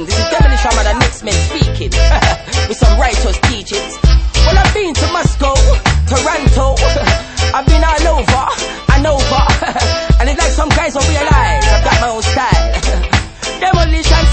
Greetings, this is Demolition Man and Next Men speaking with some righteous teachings. Well, I've been to Moscow, Toronto, I've been all over and over, and it's like some guys don't realize I've got my own style. Demolition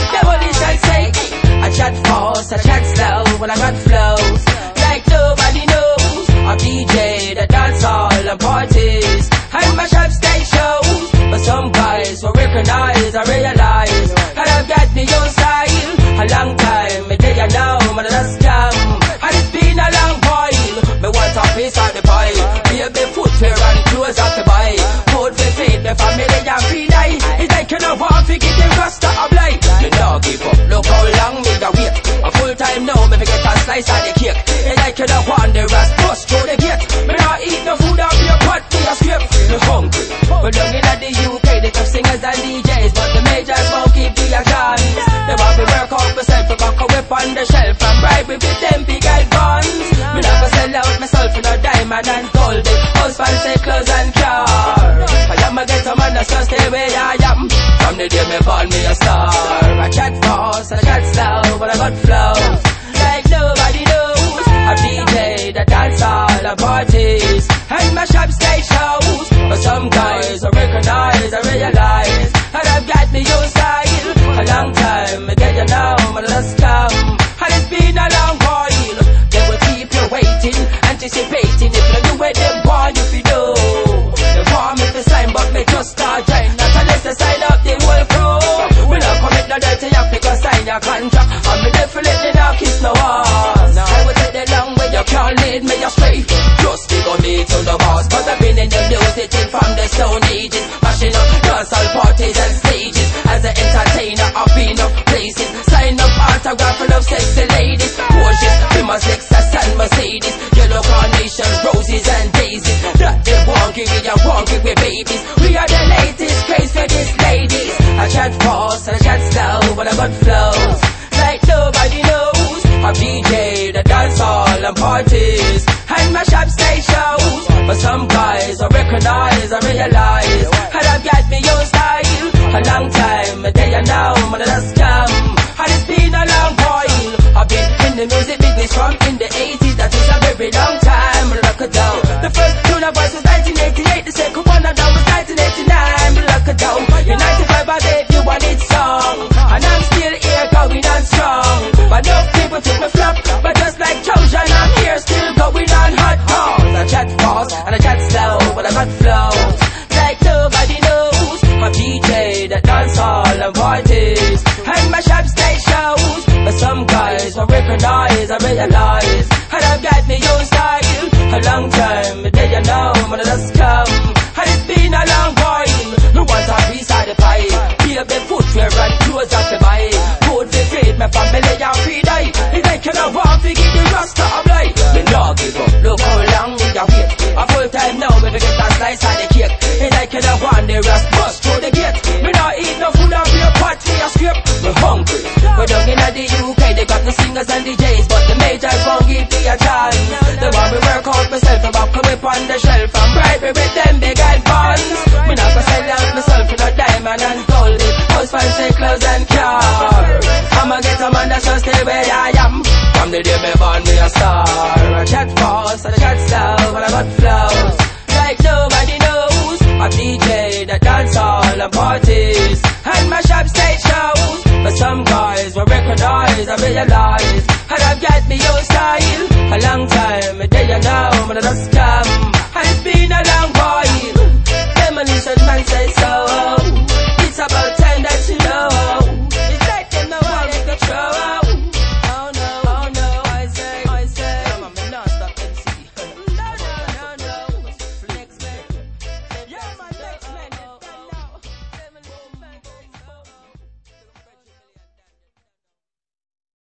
say, I chat fast, I chat slow, when I got flows like nobody knows. I'm DJ, the dance hall and parties, and my shop stage shows. But some guys will recognize, I realize, and I've got me own style. A long time, a day and now, man, that's come. And it's been a long while. Me want a piece of the pie. Baby footwear and clothes out to buy. Food for feed, the family and free die. It's like you know what, fi get the rasta of life. Me dog give up, look how long me da wait. A full time now, me get a slice of the cake. It's like you know want the rest, bust through the gate. Me not eat no food off your pot, me a scrape. Me hungry. We're down in the UK, the top singers and DJs, but the majors won't keep the chance. They want me work out myself, to back a whip on the shelf and bribe me with them big old guns. Me never sell out myself in a diamond and gold, the house fancy clothes and cars. I am a ghetto man, that's just the way I am. From the day me born, me a star. I chat fast, I chat slow, but I got flows like nobody knows. I'm DJ, the dance hall and parties, and my shop stage shows. But some guys I recognize, I realize, and I've got me own style. A long time, I get you now, but let's come. And it's been a long while. They will keep you waiting, anticipating. If you do what they want you to do. They want me to sign, but me just start trying. Not unless they sign up the whole crew. We not commit no dirty act because sign your contract. And me definitely not kiss no ass. I will take the long way, you can't lead me astray. Just figure me to the boss, cause I've been in the music thing from the Stone Ages. Mashing up dancehall parties and stages. As an entertainer, I've been up places. Sign up autograph and up sexy ladies. Porsches, famous Lexus and Mercedes. Yellow carnations, roses and daisies. That they won't give me, I won't give me babies. We are the latest craze for these ladies. I chat fast and I chat slow, but I got flows like nobody knows. I'm DJ, the dance hall and parties, and my shop stage shows. But some guys I recognize, I realize, and I've got me own style. A long time, a day and now, man, that's come. And it's been a long while. I've been in the music business from in the 80s. That is a very long time. Lock it down. The first tune I was 1988. The second one I done was 1989. Lock it down. In 95 I did you one hit song, and I'm still here going on strong. But no people took me flop, but just like Trojan, I'm here still going on hot calls. I chat fast and I chat slow, but I got flows like nobody knows. I'm DJ, the dance hall and parties, and my shop stage shows. But some guys won't recognize, I realize, and I've got me own style. A long time, a day and now, man, that's come. And it's been a long while. No want a piece of the pie. Baby footwear and clothes out to buy. Food for feed, my family and free die. It's like you know what, fi give the rasta of life. Me not give up, look how long me da wait. A full time now, me fi get a slice of the cake. It's like you know want the rest bust through the gate. Me not eat no food off your pot, me a scrape. Me hungry. We're down in the UK, they got the singers and DJs, but the majors won't give me a chance. They want me work out myself, I back a whip on the shelf and bribe me with them big old buns. Me not go sell out myself in a diamond and gold, house fancy clothes and cars. I'ma get a man that's just the way I am. From the day me born, me a star. I chat fast and I chat slow, but I got flows like nobody knows. I'm DJ, the dance hall and parties, and my shop stage shows. But some guys will recognize, I realize, and I've got me own style. A long time, a day and now, man, that's come.